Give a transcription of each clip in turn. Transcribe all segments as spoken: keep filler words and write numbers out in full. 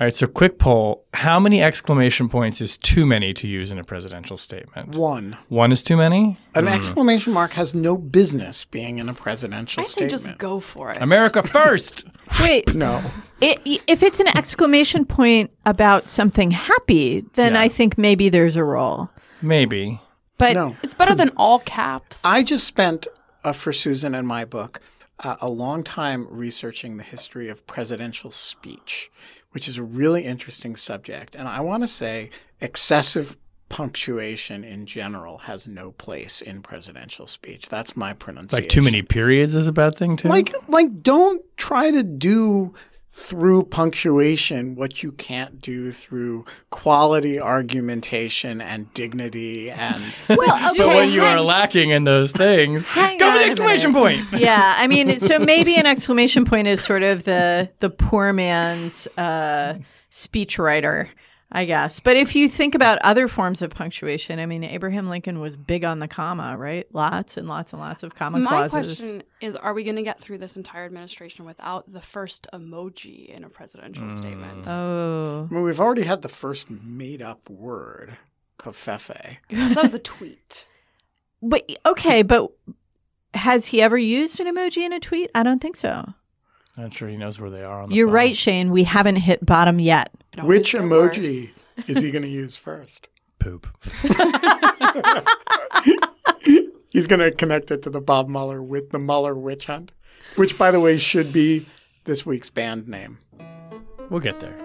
All right, so quick poll. How many exclamation points is too many to use in a presidential statement? One. One is too many? An Mm. exclamation mark has no business being in a presidential I say statement. just go for it. America first! Wait, No. it, if it's an exclamation point about something happy, then Yeah. I think maybe there's a role. Maybe. But No. It's better than all caps. I just spent, uh, for Susan and my book, uh, a long time researching the history of presidential speech, which is a really interesting subject. And I want to say excessive punctuation in general has no place in presidential speech. That's my pronunciation. Like too many periods is a bad thing, too? Like, like, don't try to do through punctuation what you can't do through quality argumentation and dignity and well, okay, But when you hang- are lacking in those things, Hang go on with a the exclamation minute. point! Yeah, I mean, so maybe an exclamation point is sort of the the poor man's uh, speechwriter, I guess. But if you think about other forms of punctuation, I mean, Abraham Lincoln was big on the comma, right? Lots and lots and lots of comma My clauses. question is, are we going to get through this entire administration without the first emoji in a presidential Mm. statement? Oh, I mean, we've already had the first made-up word, covfefe. That was a tweet. but okay, but has he ever used an emoji in a tweet? I don't think so. I'm sure he knows where they are on the You're phone. right, Shane. We haven't hit bottom yet. It Which always gets emoji worse. is he going to use first? Poop. He's going to connect it to the Bob Mueller with the Mueller witch hunt, which, by the way, should be this week's band name. We'll get there.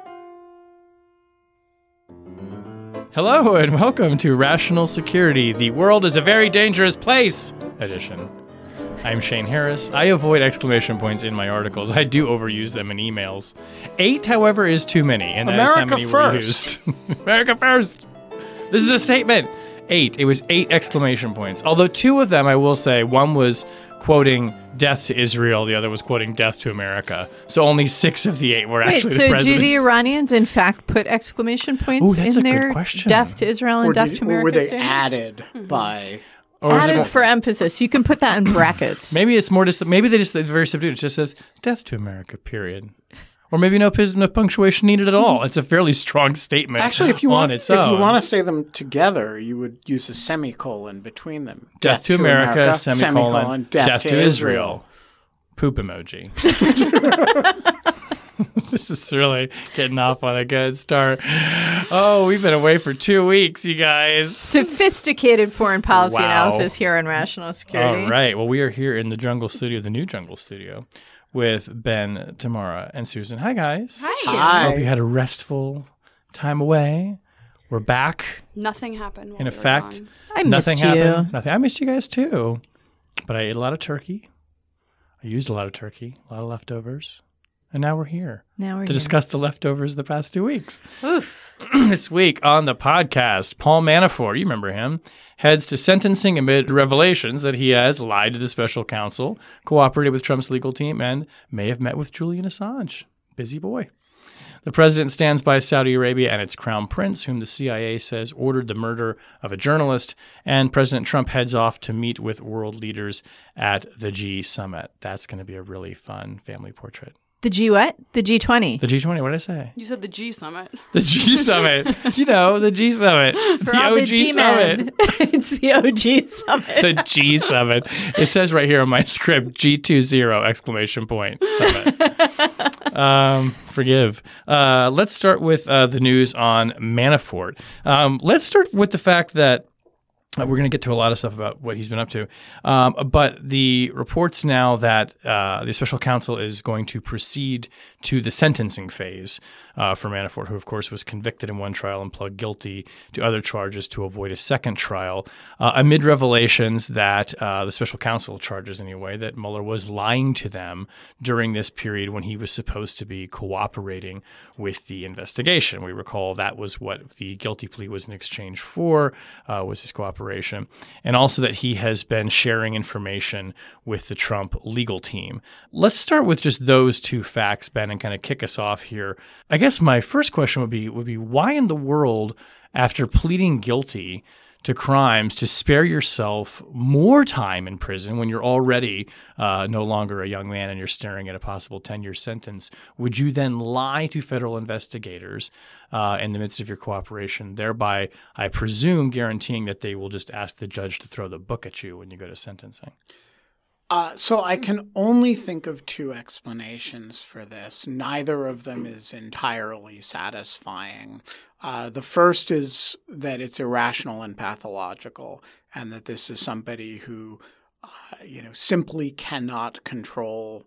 Hello and welcome to Rational Security, the world is a very dangerous place edition. I'm Shane Harris. I avoid exclamation points in my articles. I do overuse them in emails. Eight, however, is too many, and that is how America many were first. used. America first! This is a statement. Eight. It was eight exclamation points. Although two of them, I will say, one was quoting death to Israel, the other was quoting death to America. So only six of the eight were Wait, actually the so do president's. the Iranians in fact put exclamation points Ooh, that's in a good their question. death to Israel and Or, death did, to or America were they statements? added by... Or is it Added more- for emphasis. You can put that in brackets. Maybe it's more just maybe they just they're very subdued. It just says death to America, period. Or maybe no, pis- no punctuation needed at all. It's a fairly strong statement. Actually, if you on want, its if own. you want to say them together, you would use a semicolon between them. death, to America, semicolon, death, to, Israel. Poop emoji. This is really getting off on a good start. Oh, we've been away for two weeks, you guys. Sophisticated foreign policy Wow. analysis here on Rational Security. All right. Well, we are here in the Jungle Studio, the new Jungle Studio, with Ben, Tamara, and Susan. Hi, guys. Hi. Hi. Hope you had a restful time away. We're back. Nothing happened. While In we were effect, gone. I nothing missed you. happened. Nothing. I missed you guys too. But I ate a lot of turkey. I used a lot of turkey, a lot of leftovers. And now we're here Now we're to here. discuss the leftovers the past two weeks. Oof. This week on the podcast, Paul Manafort, you remember him, heads to sentencing amid revelations that he has lied to the special counsel, cooperated with Trump's legal team, and may have met with Julian Assange. Busy boy. The president stands by Saudi Arabia and its crown prince, whom the C I A says ordered the murder of a journalist, and President Trump heads off to meet with world leaders at the G summit. That's going to be a really fun family portrait. The G what? The G twenty. The G twenty, what did I say? You said the G summit. The G summit. You know, the G summit. For the all O the G G-men. summit. It's the O G summit. The G summit. It says right here on my script, G twenty exclamation point summit. Um, forgive. Uh, let's start with uh, the news on Manafort. Um, let's start with the fact that Uh, we're going to get to a lot of stuff about what he's been up to. Um, but the reports now that uh, the special counsel is going to proceed to the sentencing phase uh, for Manafort, who, of course, was convicted in one trial and pled guilty to other charges to avoid a second trial, uh, amid revelations that uh, the special counsel charges, anyway, that Mueller was lying to them during this period when he was supposed to be cooperating with the investigation. We recall that was what the guilty plea was in exchange for, uh, was his cooperation. And also that he has been sharing information with the Trump legal team. Let's start with just those two facts, Ben, and kind of kick us off here. I guess my first question would be would be why in the world, after pleading guilty to crimes to spare yourself more time in prison when you're already uh, no longer a young man and you're staring at a possible ten-year sentence, would you then lie to federal investigators uh, in the midst of your cooperation, thereby, I presume, guaranteeing that they will just ask the judge to throw the book at you when you go to sentencing? Uh, so I can only think of two explanations for this. Neither of them is entirely satisfying. Uh, the first is that it's irrational and pathological, and that this is somebody who, uh, you know, simply cannot control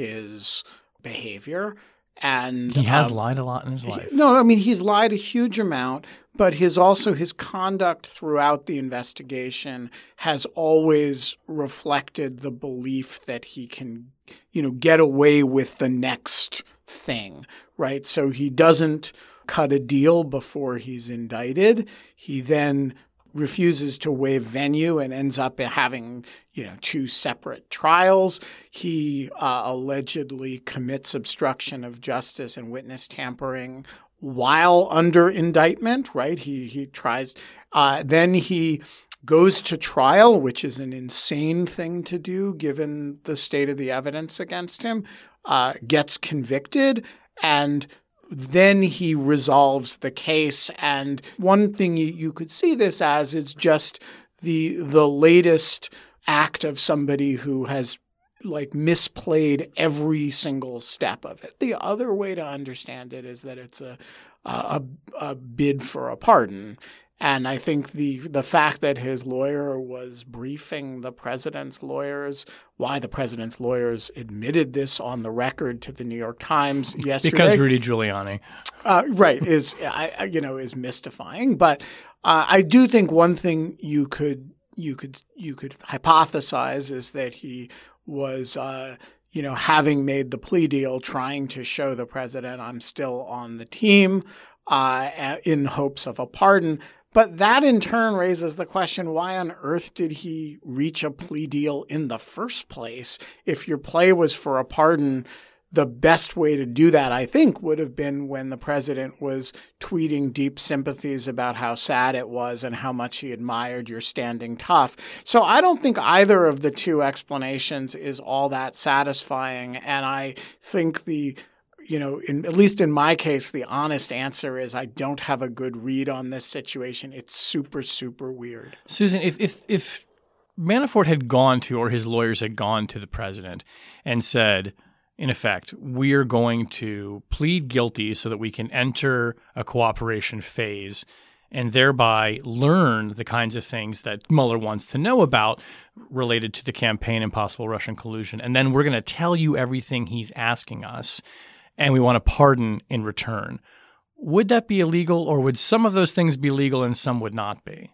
his behavior. And he has um, lied a lot in his life. He, no, I mean, he's lied a huge amount, but his also his conduct throughout the investigation has always reflected the belief that he can, you know, get away with the next thing, right? So he doesn't cut a deal before he's indicted. He then refuses to waive venue and ends up having, you know, two separate trials. He uh, allegedly commits obstruction of justice and witness tampering while under indictment, right? He he tries. Uh, then he goes to trial, which is an insane thing to do given the state of the evidence against him, uh, gets convicted, and then he resolves the case. And one thing you, you could see this as is just the the latest act of somebody who has like misplayed every single step of it. The other way to understand it is that it's a a, a bid for a pardon. And I think the the fact that his lawyer was briefing the president's lawyers, why the president's lawyers admitted this on the record to the New York Times yesterday, because Rudy Giuliani, uh, right, is I, you know is mystifying. But uh, I do think one thing you could you could you could hypothesize is that he was uh, you know having made the plea deal, trying to show the president I'm still on the team uh, in hopes of a pardon. But that in turn raises the question, why on earth did he reach a plea deal in the first place? If your play was for a pardon, the best way to do that, I think, would have been when the president was tweeting deep sympathies about how sad it was and how much he admired your standing tough. So I don't think either of the two explanations is all that satisfying. And I think the You know, in, at least in my case, the honest answer is I don't have a good read on this situation. It's super, super weird. Susan, if if if Manafort had gone to, or his lawyers had gone to the president and said, in effect, we're going to plead guilty so that we can enter a cooperation phase and thereby learn the kinds of things that Mueller wants to know about related to the campaign and possible Russian collusion, and then we're going to tell you everything he's asking us, and we want a pardon in return. Would that be illegal, or would some of those things be legal and some would not be?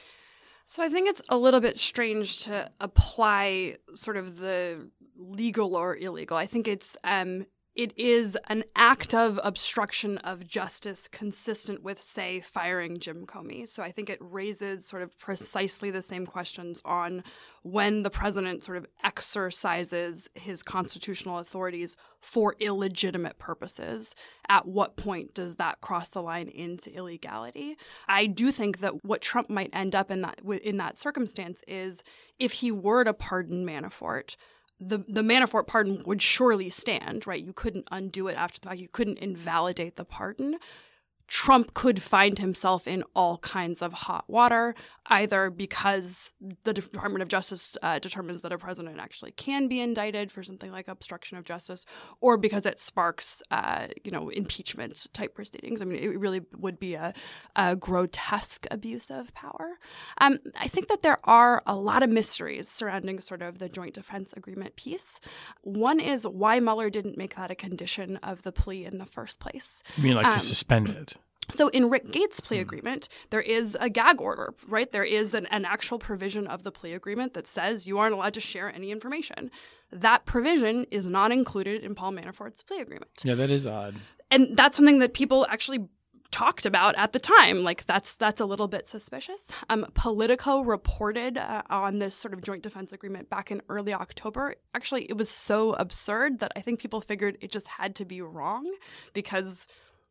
So I think it's a little bit strange to apply sort of the legal or illegal. I think it's um, it is an act of obstruction of justice consistent with, say, firing Jim Comey. So I think it raises sort of precisely the same questions on when the president sort of exercises his constitutional authorities for illegitimate purposes. At what point does that cross the line into illegality? I do think that what Trump might end up in that in that circumstance is if he were to pardon Manafort, the the Manafort pardon would surely stand, right? You couldn't undo it after the fact. You couldn't invalidate the pardon. Trump could find himself in all kinds of hot water, either because the Department of Justice uh, determines that a president actually can be indicted for something like obstruction of justice, or because it sparks, uh, you know, impeachment type proceedings. I mean, it really would be a, a grotesque abuse of power. Um, I think that there are a lot of mysteries surrounding sort of the Joint Defense Agreement piece. One is why Mueller didn't make that a condition of the plea in the first place. You mean like um, to suspend it? So in Rick Gates' plea agreement, there is a gag order, right? There is an, an actual provision of the plea agreement that says you aren't allowed to share any information. That provision is not included in Paul Manafort's plea agreement. Yeah, that is odd. And that's something that people actually talked about at the time. Like, that's that's a little bit suspicious. Um, Politico reported uh, on this sort of joint defense agreement back in early October. Actually, it was so absurd that I think people figured it just had to be wrong, because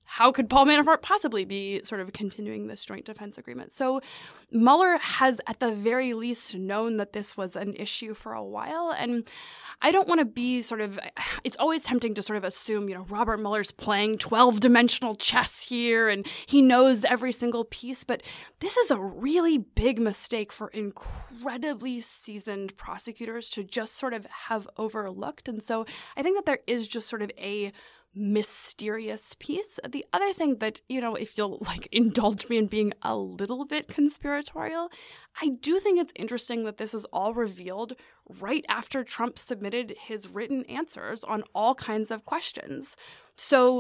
how could Paul Manafort possibly be sort of continuing this joint defense agreement? So Mueller has at the very least known that this was an issue for a while. And I don't want to be sort of, it's always tempting to sort of assume, you know, Robert Mueller's playing twelve-dimensional chess here and he knows every single piece. But this is a really big mistake for incredibly seasoned prosecutors to just sort of have overlooked. And so I think that there is just sort of a mysterious piece. The other thing that, you know, if you'll like indulge me in being a little bit conspiratorial, I do think it's interesting that this is all revealed right after Trump submitted his written answers on all kinds of questions. So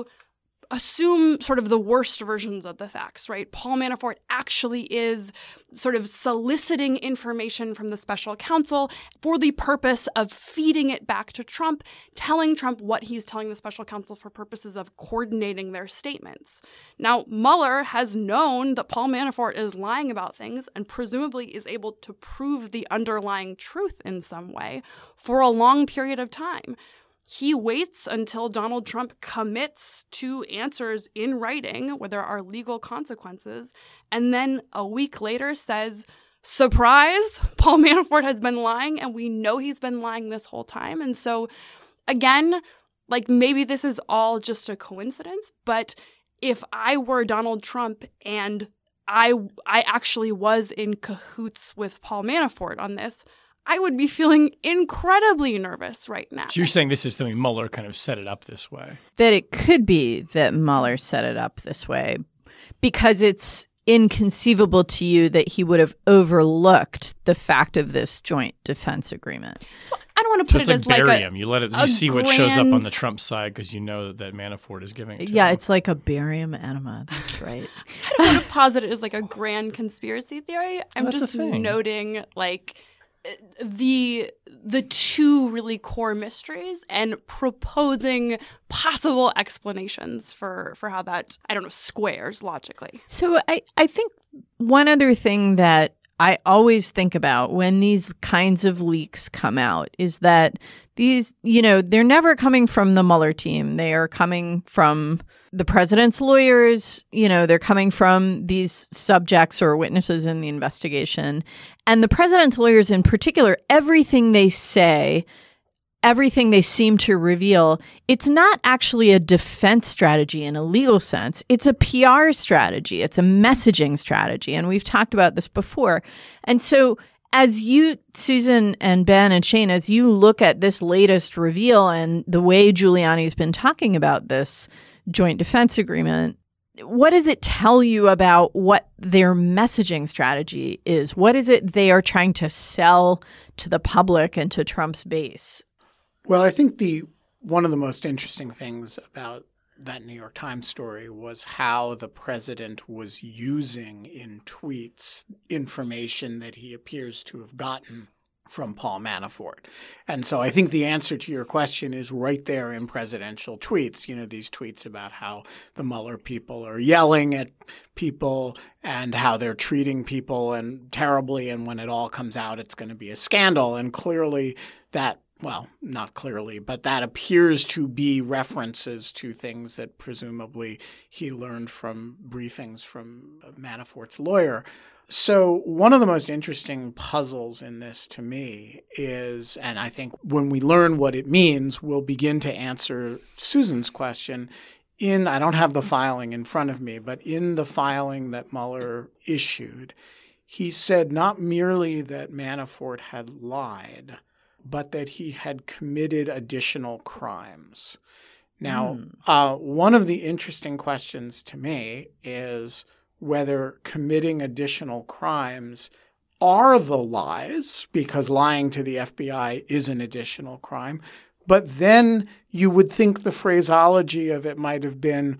assume sort of the worst versions of the facts, right? Paul Manafort actually is sort of soliciting information from the special counsel for the purpose of feeding it back to Trump, telling Trump what he's telling the special counsel for purposes of coordinating their statements. Now, Mueller has known that Paul Manafort is lying about things and presumably is able to prove the underlying truth in some way for a long period of time. He waits until Donald Trump commits to answers in writing where there are legal consequences, and then a week later says, surprise, Paul Manafort has been lying, and we know he's been lying this whole time. And so, again, like maybe this is all just a coincidence, but if I were Donald Trump and I I actually was in cahoots with Paul Manafort on this, I would be feeling incredibly nervous right now. So you're saying this is something Mueller kind of set it up this way? That it could be that Mueller set it up this way because it's inconceivable to you that he would have overlooked the fact of this joint defense agreement. So I don't want to put so it it's as like like barium. a, you let it. You a see what shows up on grand- the Trump side because you know that Manafort is giving it to Yeah, him. it's like a barium enema. That's right. I don't want to posit it as like a grand conspiracy theory. I'm Well, that's just a thing. noting like the the two really core mysteries and proposing possible explanations for for how that, I don't know, squares logically. So I, I think one other thing that I always think about when these kinds of leaks come out is that these, you know, they're never coming from the Mueller team. They are coming from the president's lawyers. You know, they're coming from these subjects or witnesses in the investigation. And the president's lawyers in particular, everything they say, everything they seem to reveal, it's not actually a defense strategy in a legal sense. It's a P R strategy. It's a messaging strategy. And we've talked about this before. And so as you, Susan and Ben and Shane, as you look at this latest reveal and the way Giuliani's been talking about this joint defense agreement, what does it tell you about what their messaging strategy is? What is it they are trying to sell to the public and to Trump's base? Well, I think the one of the most interesting things about that New York Times story was how the president was using in tweets information that he appears to have gotten from Paul Manafort. And so I think the answer to your question is right there in presidential tweets. You know, these tweets about how the Mueller people are yelling at people and how they're treating people and terribly. And when it all comes out, it's going to be a scandal. And clearly that Well, not clearly, but that appears to be references to things that presumably he learned from briefings from Manafort's lawyer. So one of the most interesting puzzles in this to me is, and I think when we learn what it means, we'll begin to answer Susan's question. In, I don't have the filing in front of me, but in the filing that Mueller issued, he said not merely that Manafort had lied, but that he had committed additional crimes. Now, mm. uh, one of the interesting questions to me is whether committing additional crimes are the lies, because lying to the F B I is an additional crime. But then you would think the phraseology of it might have been,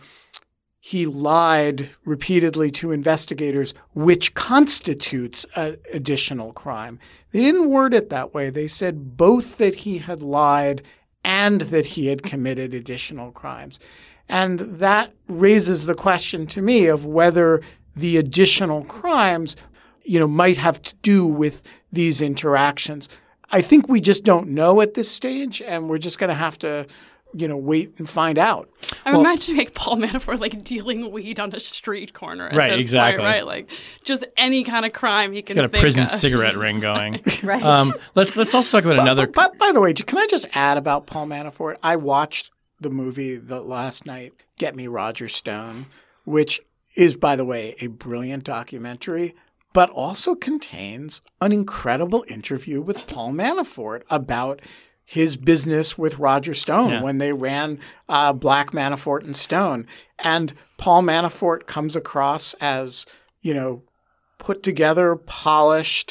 he lied repeatedly to investigators, which constitutes an additional crime. They didn't word it that way. They said both that he had lied and that he had committed additional crimes. And that raises the question to me of whether the additional crimes, you know, might have to do with these interactions. I think we just don't know at this stage, and we're just going to have to you know, wait and find out. I'm Well- imagining like Paul Manafort like dealing weed on a street corner. At Right, this exactly. Point, right, like just any kind of crime he can. He's got a think prison of. cigarette ring going. Right. Um, let's let's also talk about another. But, but by the way, can I just add about Paul Manafort? I watched the movie the last night, Get Me Roger Stone, which is, by the way, a brilliant documentary, but also contains an incredible interview with Paul Manafort about his business with Roger Stone Yeah. when they ran uh, Black Manafort and Stone. And Paul Manafort comes across as, you know, put together, polished,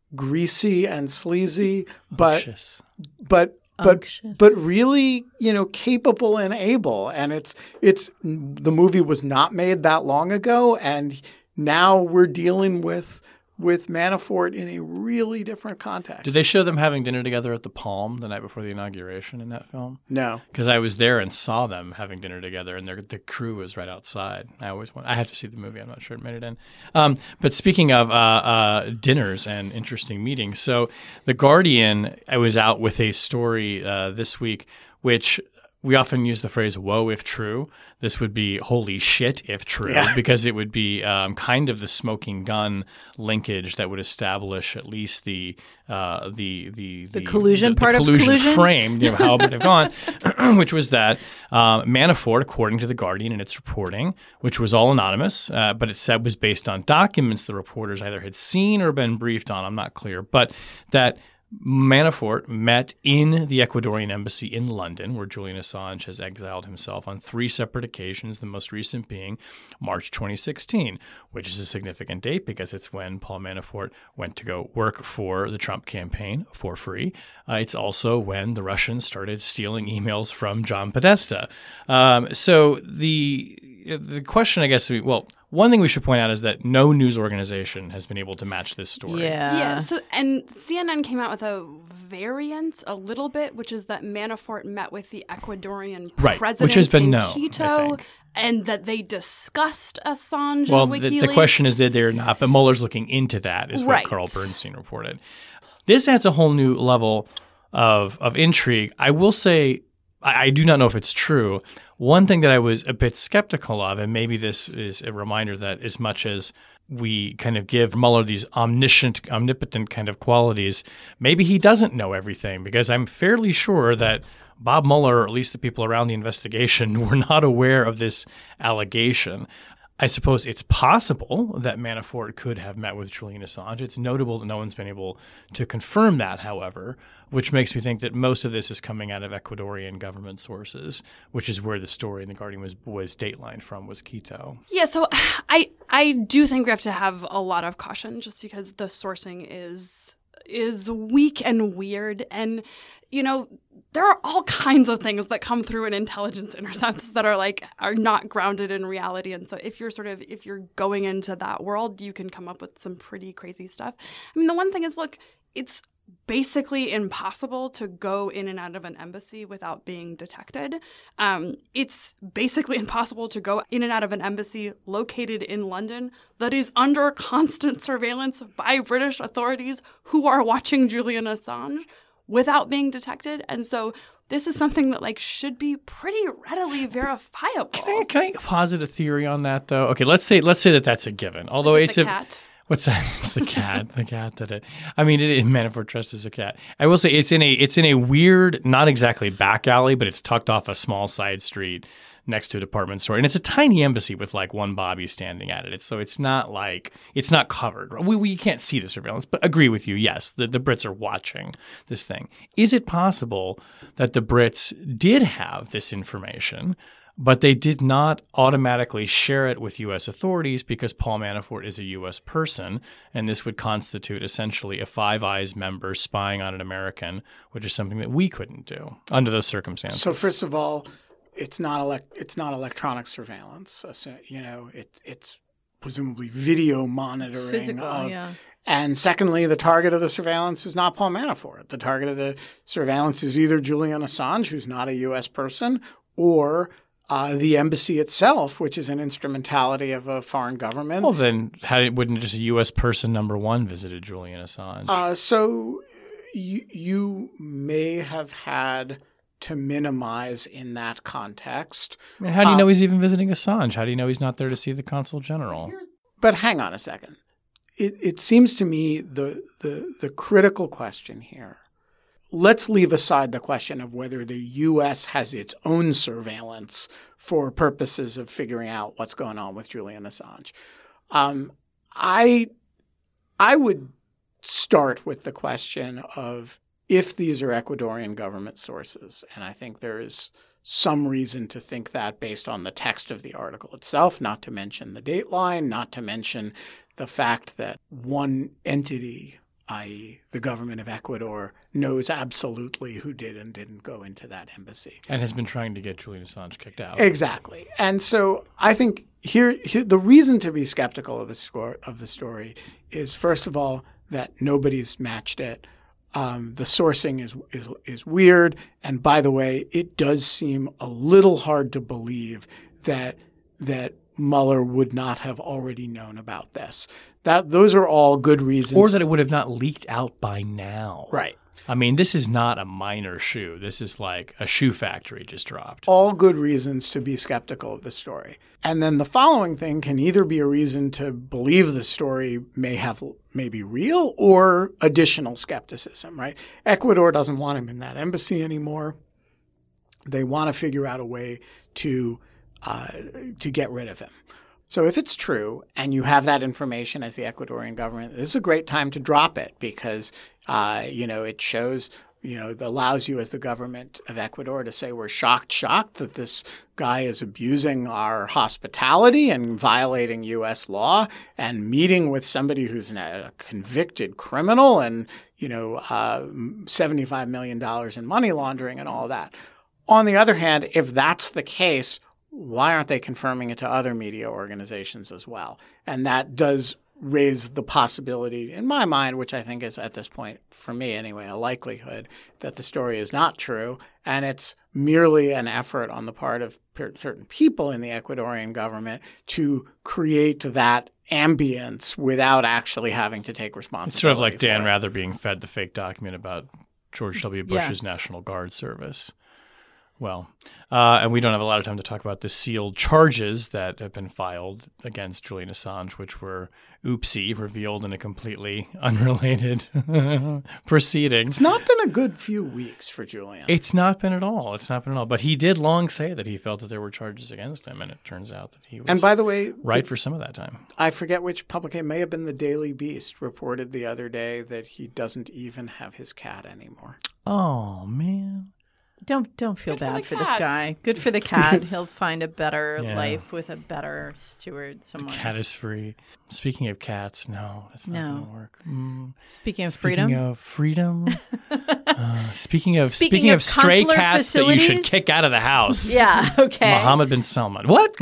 greasy and sleazy, but Unctuous. but but Unctuous. but really, you know, capable and able. And it's it's the movie was not made that long ago, and now we're dealing with with Manafort in a really different context. Did they show them having dinner together at the Palm the night before the inauguration in that film? No. Because I was there and saw them having dinner together, and their, the crew was right outside. I always want. I have to see the movie. I'm not sure it made it in. Um, but speaking of uh, uh, dinners and interesting meetings, so The Guardian, I was out with a story uh, this week, which we often use the phrase "whoa" if true. This would be "holy shit" if true, Yeah. because it would be um, kind of the smoking gun linkage that would establish at least the uh, the the The collusion part of collusion collusion? frame, you know, how it would have gone, which was that um, Manafort, according to The Guardian and its reporting, which was all anonymous, uh, but it said was based on documents the reporters either had seen or been briefed on. I'm not clear, but that Manafort met in the Ecuadorian embassy in London, where Julian Assange has exiled himself on three separate occasions, the most recent being March twenty sixteen, which is a significant date because it's when Paul Manafort went to go work for the Trump campaign for free. Uh, it's also when the Russians started stealing emails from John Podesta. Um, so the the question, I guess, well, one thing we should point out is that no news organization has been able to match this story. Yeah. Yeah. So, and C N N came out with a variant a little bit, which is that Manafort met with the Ecuadorian Right, president which has been in known, I Quito, think. and that they discussed Assange Well, and the, WikiLeaks. the question is that they're not, but Mueller's looking into that, is what Right. Carl Bernstein reported. This adds a whole new level of of intrigue. I will say, I, I do not know if it's true. One thing that I was a bit skeptical of, and maybe this is a reminder that as much as we kind of give Mueller these omniscient, omnipotent kind of qualities, maybe he doesn't know everything, because I'm fairly sure that Bob Mueller, or at least the people around the investigation, were not aware of this allegation. I suppose it's possible that Manafort could have met with Julian Assange. It's notable that no one's been able to confirm that, however, which makes me think that most of this is coming out of Ecuadorian government sources, which is where the story in The Guardian was was datelined from, was Quito. Yeah, so I I do think we have to have a lot of caution just because the sourcing is is weak and weird, and you know there are all kinds of things that come through in intelligence intercepts that are like are not grounded in reality. And so if you're sort of if you're going into that world, you can come up with some pretty crazy stuff. I mean, the one thing is, look, it's basically impossible to go in and out of an embassy without being detected. Um, it's basically impossible to go in and out of an embassy located in London that is under constant surveillance by British authorities who are watching Julian Assange without being detected. And so this is something that like should be pretty readily verifiable. Can I, can I posit a theory on that, though? Okay, let's say let's say that that's a given. Although Is it it's the a cat? What's that? It's the cat. The cat did it. I mean, it, it, Manafort Trust is a cat. I will say it's in a it's in a weird, not exactly back alley, but it's tucked off a small side street next to a department store, and it's a tiny embassy with like one Bobby standing at it. It's, so it's not like it's not covered. We we can't see the surveillance, but agree with you. Yes, the the Brits are watching this thing. Is it possible that the Brits did have this information, but they did not automatically share it with U S authorities because Paul Manafort is a U S person, and this would constitute essentially a Five Eyes member spying on an American, which is something that we couldn't do under those circumstances. So first of all, it's not elect it's not electronic surveillance. So, you know, it, it's presumably video monitoring. Physical, of, yeah. And secondly, the target of the surveillance is not Paul Manafort. The target of the surveillance is either Julian Assange, who's not a U S person, or Uh, the embassy itself, which is an instrumentality of a foreign government. Well, then how did, wouldn't just a U S person number one visited Julian Assange? Uh, so you, you may have had to minimize in that context. I mean, how do you Um, know he's even visiting Assange? How do you know he's not there to see the consul general? But hang on a second. It, it seems to me the, the the critical question here. Let's leave aside the question of whether the U S has its own surveillance for purposes of figuring out what's going on with Julian Assange. Um, I I would start with the question of if these are Ecuadorian government sources, and I think there is some reason to think that based on the text of the article itself, not to mention the dateline, not to mention the fact that one entity, that is the government of Ecuador, knows absolutely who did and didn't go into that embassy. And has been trying to get Julian Assange kicked out. Exactly. And so I think here, here the reason to be skeptical of the, score, of the story is, first of all, that nobody's matched it. Um, the sourcing is, is is weird. And by the way, it does seem a little hard to believe that that Mueller would not have already known about this. That those are all good reasons. Or that it would have not leaked out by now. Right. I mean, this is not a minor shoe. This is like a shoe factory just dropped. All good reasons to be skeptical of the story. And then the following thing can either be a reason to believe the story may have may be real or additional skepticism, right? Ecuador doesn't want him in that embassy anymore. They want to figure out a way to uh, to get rid of him. So if it's true and you have that information as the Ecuadorian government, this is a great time to drop it because, uh, you know, it shows, you know, it allows you as the government of Ecuador to say we're shocked, shocked that this guy is abusing our hospitality and violating U S law and meeting with somebody who's a convicted criminal and, you know, uh, seventy-five million dollars in money laundering and all that. On the other hand, if that's the case, why aren't they confirming it to other media organizations as well? And that does raise the possibility, in my mind, which I think is at this point, for me anyway, a likelihood that the story is not true. And it's merely an effort on the part of certain people in the Ecuadorian government to create that ambience without actually having to take responsibility. It's sort of like for Dan it. Rather being fed the fake document about George W. Bush's Yes. National Guard service. Well, uh, and we don't have a lot of time to talk about the sealed charges that have been filed against Julian Assange, which were oopsie, revealed in a completely unrelated proceeding. It's not been a good few weeks for Julian. It's not been at all. It's not been at all. But he did long say that he felt that there were charges against him, and it turns out that he was and by the way, right the- for some of that time. I forget which publication, it may have been the Daily Beast, reported the other day that he doesn't even have his cat anymore. Oh, man. Don't don't feel Good for bad the for, this cats. guy. Good for the cat. He'll find a better Yeah. life with a better steward somewhere. Cat is free. Speaking of cats, no, that's not No. going to work. Mm. Speaking of Speaking freedom, of freedom. uh, speaking of Speaking speaking, of of, stray consular cats that you should facilities? kick out of the house. yeah, okay. Mohammed bin Salman. What?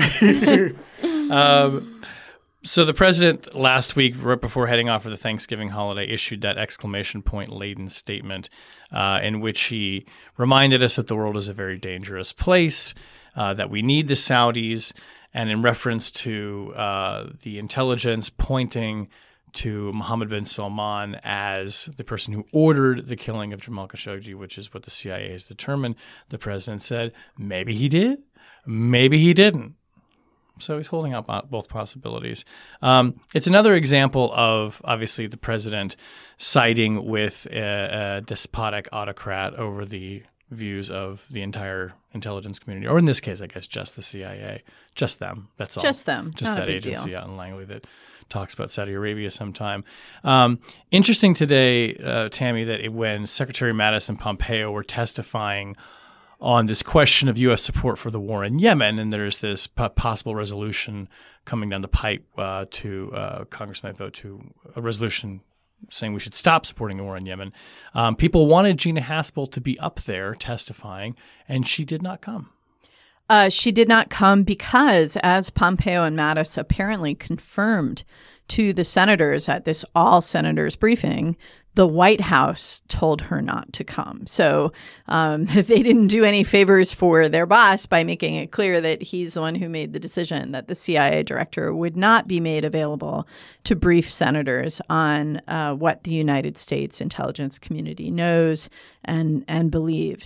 um, so the president last week, right before heading off for the Thanksgiving holiday, issued that exclamation point laden statement uh, in which he reminded us that the world is a very dangerous place, uh, that we need the Saudis, and in reference to uh, the intelligence pointing to Mohammed bin Salman as the person who ordered the killing of Jamal Khashoggi, which is what the C I A has determined, the president said, maybe he did, maybe he didn't. So he's holding out both possibilities. Um, it's another example of, obviously, the president siding with a, a despotic autocrat over the views of the entire intelligence community, or in this case, I guess, just the C I A. Just them. That's all. Just them. Just Not a that big agency deal. out in Langley that talks about Saudi Arabia sometime. Um, interesting today, uh, Tammy, that it, when Secretary Mattis and Pompeo were testifying on this question of U S support for the war in Yemen, and there's this p- possible resolution coming down the pipe uh, to uh, Congress might vote to a resolution saying we should stop supporting the war in Yemen. Um, people wanted Gina Haspel to be up there testifying, and she did not come. Uh, she did not come because, as Pompeo and Mattis apparently confirmed to the senators at this all senators briefing, the White House told her not to come. So um, they didn't do any favors for their boss by making it clear that he's the one who made the decision that the C I A director would not be made available to brief senators on uh, what the United States intelligence community knows and, and believes.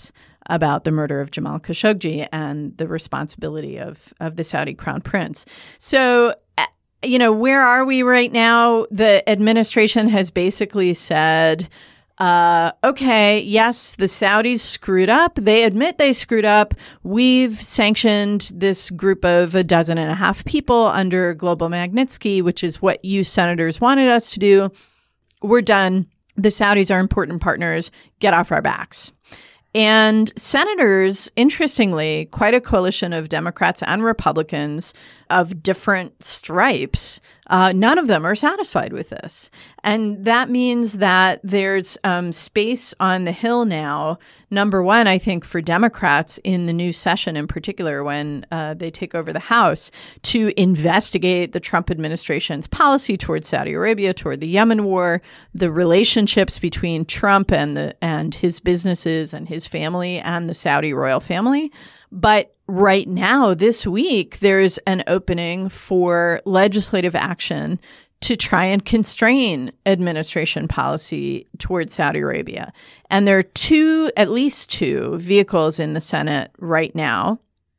about the murder of Jamal Khashoggi and the responsibility of, of the Saudi crown prince. So, you know, where are we right now? The administration has basically said, uh, okay, yes, the Saudis screwed up. They admit they screwed up. We've sanctioned this group of a dozen and a half people under Global Magnitsky, which is what you senators wanted us to do. We're done. The Saudis are important partners. Get off our backs. And senators, interestingly, quite a coalition of Democrats and Republicans of different stripes, uh, none of them are satisfied with this. And that means that there's um, space on the Hill now, number one, I think, for Democrats in the new session in particular, when uh, they take over the House, to investigate the Trump administration's policy towards Saudi Arabia, toward the Yemen war, the relationships between Trump and the and his businesses and his family and the Saudi royal family. But right now, this week, there's an opening for legislative action to try and constrain administration policy towards Saudi Arabia. And there are two, at least two, vehicles in the Senate right now.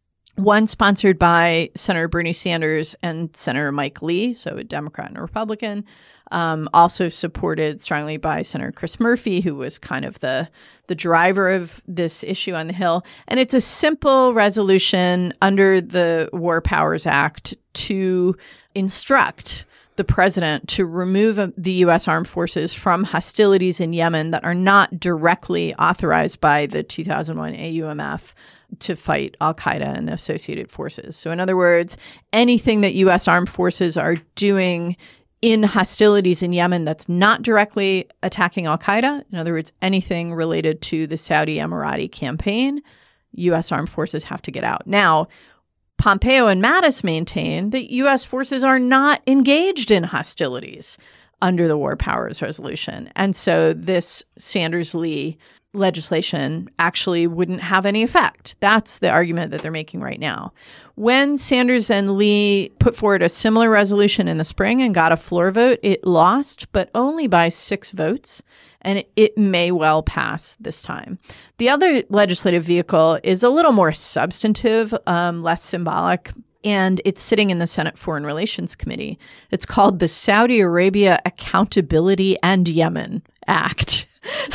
One sponsored by Senator Bernie Sanders and Senator Mike Lee, so a Democrat and a Republican, um, also supported strongly by Senator Chris Murphy, who was kind of the, the driver of this issue on the Hill. And it's a simple resolution under the War Powers Act to instruct the president to remove the U S armed forces from hostilities in Yemen that are not directly authorized by the two thousand one A U M F to fight al-Qaeda and associated forces. So in other words, anything that U S armed forces are doing in hostilities in Yemen that's not directly attacking al-Qaeda, in other words, anything related to the Saudi Emirati campaign, U S armed forces have to get out. Now, Pompeo and Mattis maintain that U S forces are not engaged in hostilities under the War Powers Resolution. And so this Sanders-Lee legislation actually wouldn't have any effect. That's the argument that they're making right now. When Sanders and Lee put forward a similar resolution in the spring and got a floor vote, it lost, but only by six votes, and it, it may well pass this time. The other legislative vehicle is a little more substantive, um, less symbolic, and it's sitting in the Senate Foreign Relations Committee. It's called the Saudi Arabia Accountability and Yemen Act.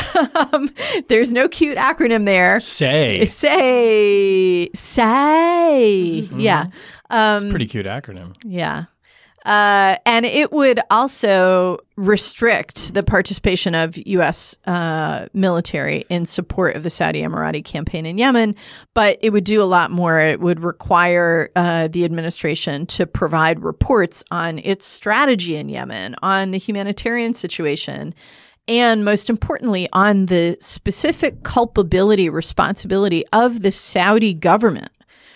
um, there's no cute acronym there. Say. Say. Say. Mm-hmm. Yeah. Um, it's a pretty cute acronym. Yeah. Uh, and it would also restrict the participation of U S uh, military in support of the Saudi Emirati campaign in Yemen, but it would do a lot more. It would require uh, the administration to provide reports on its strategy in Yemen, on the humanitarian situation, and most importantly, on the specific culpability, responsibility of the Saudi government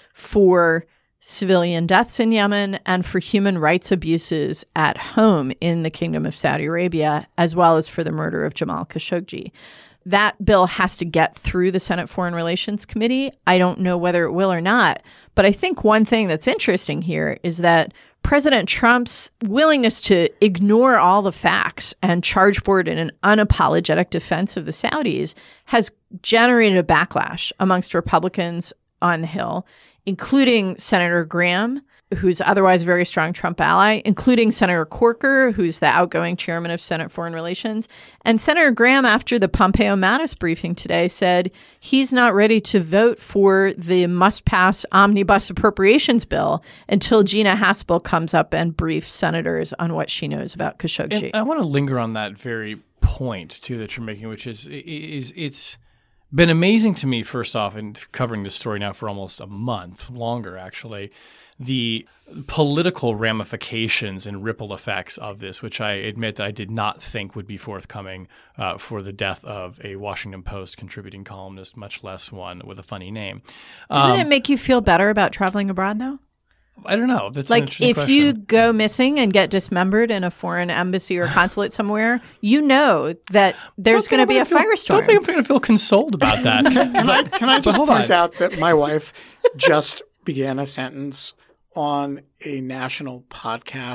for civilian deaths in Yemen and for human rights abuses at home in the Kingdom of Saudi Arabia, as well as for the murder of Jamal Khashoggi. That bill has to get through the Senate Foreign Relations Committee. I don't know whether it will or not, but I think one thing that's interesting here is that President Trump's willingness to ignore all the facts and charge forward in an unapologetic defense of the Saudis has generated a backlash amongst Republicans on the Hill, including Senator Graham, who's otherwise a very strong Trump ally, including Senator Corker, who's the outgoing chairman of Senate Foreign Relations. And Senator Graham, after the Pompeo-Mattis briefing today, said he's not ready to vote for the must-pass omnibus appropriations bill until Gina Haspel comes up and briefs senators on what she knows about Khashoggi. And I want to linger on that very point, too, that you're making, which is, is it's been amazing to me, first off, in covering this story now for almost a month, longer actually, the political ramifications and ripple effects of this, which I admit that I did not think would be forthcoming uh, for the death of a Washington Post contributing columnist, much less one with a funny name. Doesn't um, it make you feel better about traveling abroad, though? I don't know. That's like an if question. You go missing and get dismembered in a foreign embassy or consulate somewhere, you know that there's going to be a feel, firestorm. I don't think I'm going to feel consoled about that. Can, can, I, can I just point on. out that my wife just began a sentence on a national podcast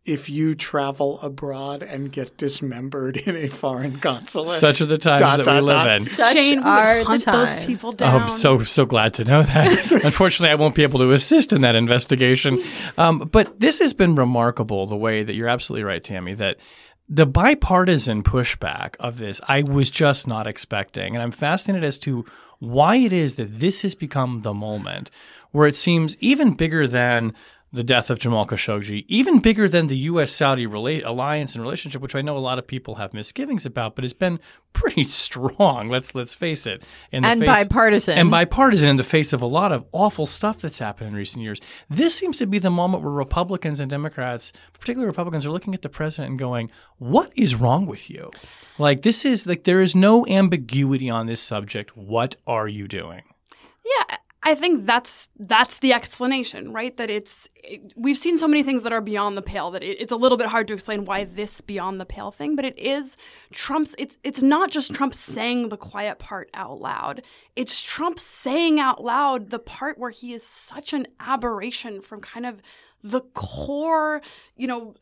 if you travel abroad and get dismembered in a foreign consulate. Such are the times Dot, that dot, we live dot. in. Such Shane, we are would the hunt those times. people Oh, down. I'm so, so glad to know that. Unfortunately, I won't be able to assist in that investigation. Um, but this has been remarkable, the way that you're absolutely right, Tammy, that the bipartisan pushback of this, I was just not expecting. And I'm fascinated as to why it is that this has become the moment where it seems even bigger than the death of Jamal Khashoggi, even bigger than the U S Saudi rela- alliance and relationship, which I know a lot of people have misgivings about, but has been pretty strong. Let's let's face it. In the And face, bipartisan. And bipartisan in the face of a lot of awful stuff that's happened in recent years. This seems to be the moment where Republicans and Democrats, particularly Republicans, are looking at the president and going, "What is wrong with you?" Like this is like there is no ambiguity on this subject. What are you doing? Yeah, I think that's that's the explanation, right? That it's it, we've seen so many things that are beyond the pale that it, it's a little bit hard to explain why this beyond the pale thing. But it is Trump's. It's it's not just Trump saying the quiet part out loud. It's Trump saying out loud the part where he is such an aberration from kind of the core, you know,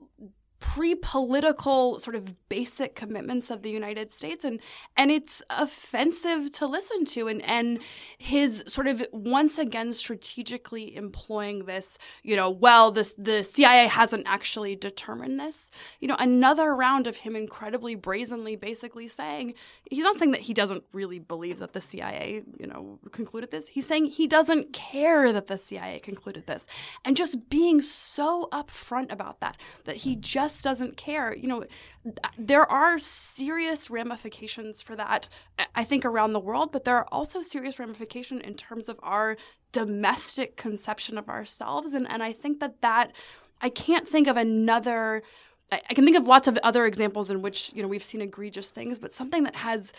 pre-political sort of basic commitments of the United States, and and it's offensive to listen to, and and his sort of once again strategically employing this, you know, well, this the C I A hasn't actually determined this, you know, another round of him incredibly brazenly basically saying, he's not saying that he doesn't really believe that the C I A, you know, concluded this, he's saying he doesn't care that the C I A concluded this, and just being so upfront about that, that he just doesn't care. You know, there are serious ramifications for that, I think, around the world, but there are also serious ramifications in terms of our domestic conception of ourselves. And, and I think that that, I can't think of another, I, I can think of lots of other examples in which, you know, we've seen egregious things, but something that has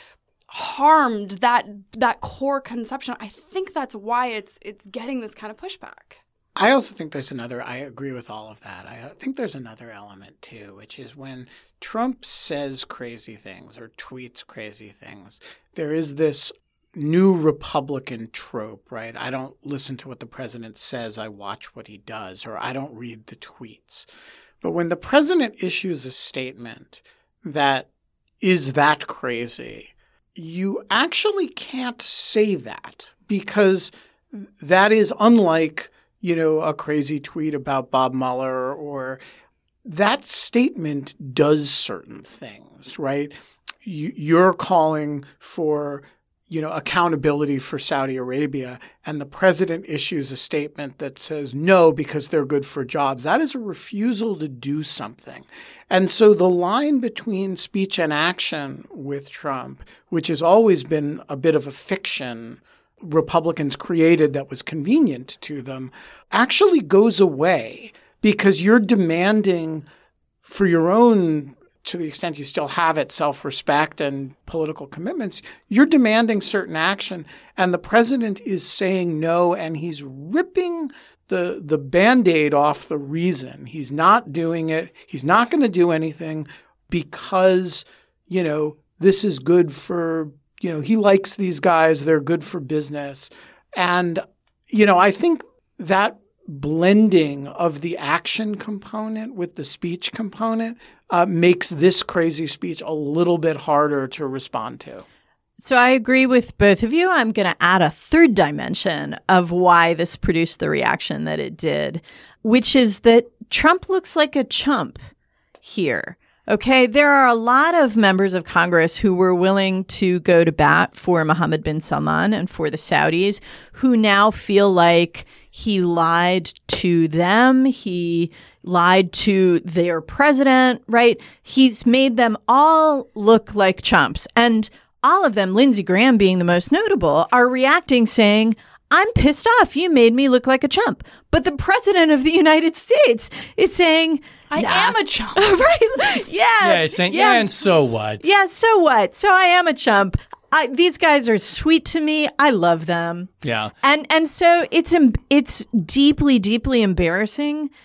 harmed that that core conception, I think that's why it's it's getting this kind of pushback. I also think there's another, I agree with all of that. I think there's another element too, which is when Trump says crazy things or tweets crazy things, there is this new Republican trope, right? I don't listen to what the president says, I watch what he does, or I don't read the tweets. But when the president issues a statement that is that crazy, you actually can't say that, because that is unlike, you know, a crazy tweet about Bob Mueller, or that statement does certain things, right? You, you're calling for, you know, accountability for Saudi Arabia, and the president issues a statement that says no because they're good for jobs. That is a refusal to do something. And so the line between speech and action with Trump, which has always been a bit of a fiction Republicans created that was convenient to them, actually goes away, because you're demanding for your own, to the extent you still have it, self-respect and political commitments, you're demanding certain action, and the president is saying no, and he's ripping the the Band-Aid off the reason. He's not doing it. He's not going to do anything because, you know, this is good for, you know, he likes these guys. They're good for business. And, you know, I think that blending of the action component with the speech component uh, makes this crazy speech a little bit harder to respond to. So I agree with both of you. I'm going to add a third dimension of why this produced the reaction that it did, which is that Trump looks like a chump here. Okay, there are a lot of members of Congress who were willing to go to bat for Mohammed bin Salman and for the Saudis, who now feel like he lied to them. He lied to their president, right? He's made them all look like chumps. And all of them, Lindsey Graham being the most notable, are reacting saying, I'm pissed off. You made me look like a chump. But the president of the United States is saying, I nah. am a chump. Right? Yeah. Yeah, he's saying, yeah, and so what? Yeah, so what? So I am a chump. I, these guys are sweet to me. I love them. Yeah. And and so it's it's deeply, deeply embarrassing,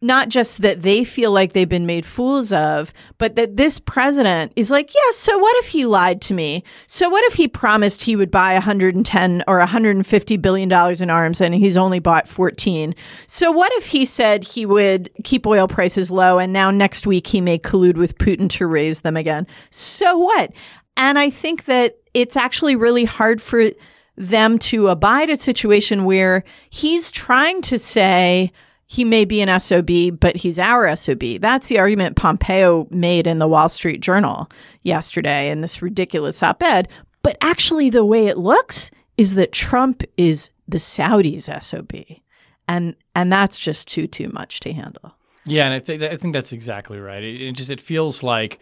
not just that they feel like they've been made fools of, but that this president is like, yeah, so what if he lied to me? So what if he promised he would buy one hundred ten or one hundred fifty billion dollars in arms and he's only bought fourteen? So what if he said he would keep oil prices low and now next week he may collude with Putin to raise them again? So what? And I think that it's actually really hard for them to abide a situation where he's trying to say, he may be an S O B, but he's our S O B. That's the argument Pompeo made in the Wall Street Journal yesterday in this ridiculous op-ed. But actually, the way it looks is that Trump is the Saudis' S O B. And and that's just too, too much to handle. Yeah, and I think I think that's exactly right. It, it just it feels like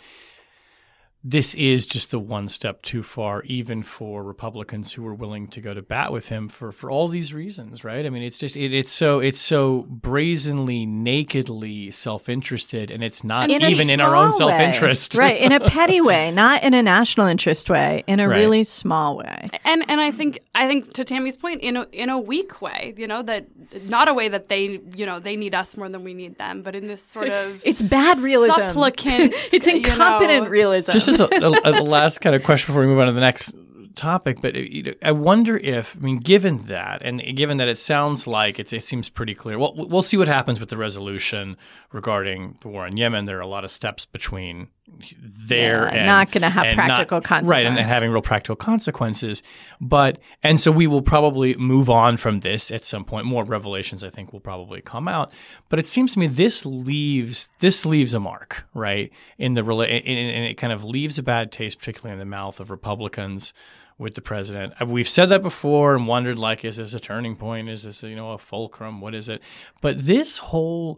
this is just the one step too far, even for Republicans who are willing to go to bat with him for, for all these reasons, right? I mean, it's just it, it's so it's so brazenly, nakedly self-interested, and it's not in even in our own self-interest, right? In a petty way, not in a national interest way, in a right. really small way. And and I think I think to Tammy's point, in a in a weak way, you know, that not a way that they you know they need us more than we need them, but in this sort of it's bad realism, supplicant, it's incompetent you know, realism. Just Just a, a, a last kind of question before we move on to the next topic, but you know, I wonder if, I mean, given that, and given that it sounds like it, it seems pretty clear, well, we'll see what happens with the resolution regarding the war in Yemen. There are a lot of steps between there yeah, and not going to have practical not, consequences. Right, and, and having real practical consequences. But, and so we will probably move on from this at some point. More revelations, I think, will probably come out. But it seems to me this leaves, this leaves a mark, right, in the, and it kind of leaves a bad taste, particularly in the mouth of Republicans with the president. We've said that before and wondered, like, is this a turning point? Is this, you know, a fulcrum? What is it? But this whole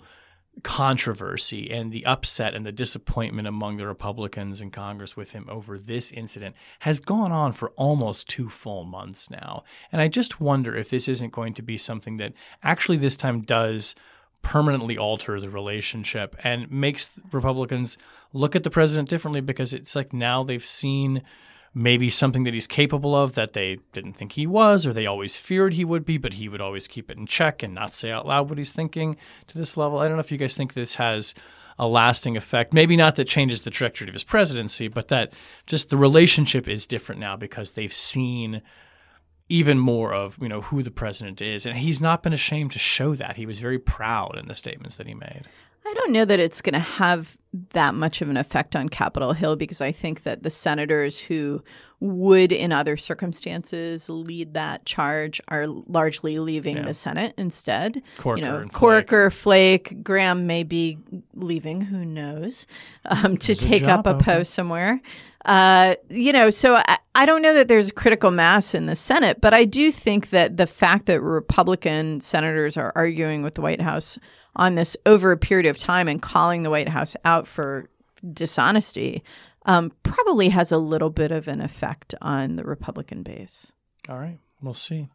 controversy and the upset and the disappointment among the Republicans in Congress with him over this incident has gone on for almost two full months now. And I just wonder if this isn't going to be something that actually this time does permanently alter the relationship and makes Republicans look at the president differently, because it's like now they've seen maybe something that he's capable of that they didn't think he was, or they always feared he would be, but he would always keep it in check and not say out loud what he's thinking to this level. I don't know if you guys think this has a lasting effect. Maybe not that changes the trajectory of his presidency, but that just the relationship is different now because they've seen even more of, you know, who the president is. And he's not been ashamed to show that. He was very proud in the statements that he made. I don't know that it's going to have that much of an effect on Capitol Hill, because I think that the senators who would in other circumstances lead that charge are largely leaving Yeah. the Senate instead. Corker you know, and Corker, Flake. Flake, Graham may be leaving, who knows, um, to There's a take up job a open. post somewhere. Uh, you know, so I, I don't know that there's critical mass in the Senate, but I do think that the fact that Republican senators are arguing with the White House on this over a period of time and calling the White House out for dishonesty um, probably has a little bit of an effect on the Republican base. All right, we'll see.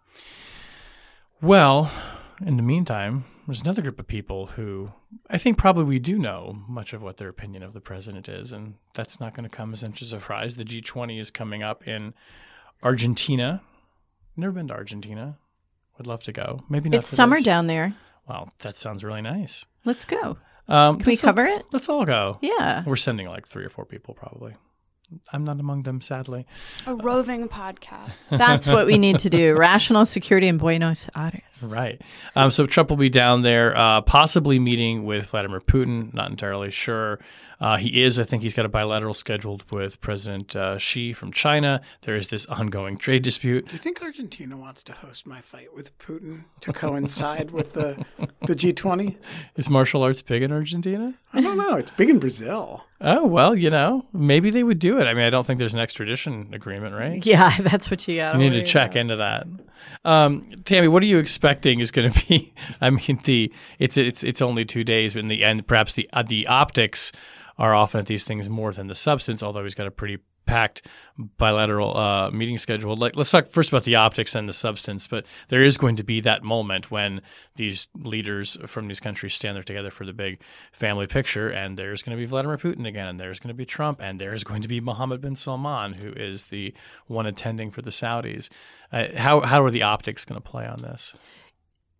Well, in the meantime, there's another group of people who I think probably we do know much of what their opinion of the president is, and that's not going to come as much as a surprise. The G twenty is coming up in Argentina. Never been to Argentina. Would love to go. Maybe not. It's for summer this. down there. Wow, that sounds really nice. Let's go. Um, Can we let's cover all, it? Let's all go. Yeah. We're sending like three or four people probably. I'm not among them, sadly. A roving podcast. That's what we need to do. Rational security in Buenos Aires. Right. Um, so Trump will be down there, uh, possibly meeting with Vladimir Putin. Not entirely sure. Uh, he is, I think he's got a bilateral scheduled with President uh, Xi from China. There is this ongoing trade dispute. Do you think Argentina wants to host my fight with Putin to coincide with the the G twenty? Is martial arts big in Argentina? I don't know. It's big in Brazil. Oh, well, you know, maybe they would do it. I mean, I don't think there's an extradition agreement, right? Yeah, that's what you got. You need to check into that. Um, Tammy, what are you expecting is going to be? I mean, the it's it's it's only two days, but in the end, perhaps the uh, the optics are often at these things more than the substance. Although he's got a pretty packed bilateral uh, meeting schedule. Like, let's talk first about the optics and the substance. But there is going to be that moment when these leaders from these countries stand there together for the big family picture, and there's going to be Vladimir Putin again, and there's going to be Trump, and there's going to be Mohammed bin Salman, who is the one attending for the Saudis. Uh, how how are the optics going to play on this?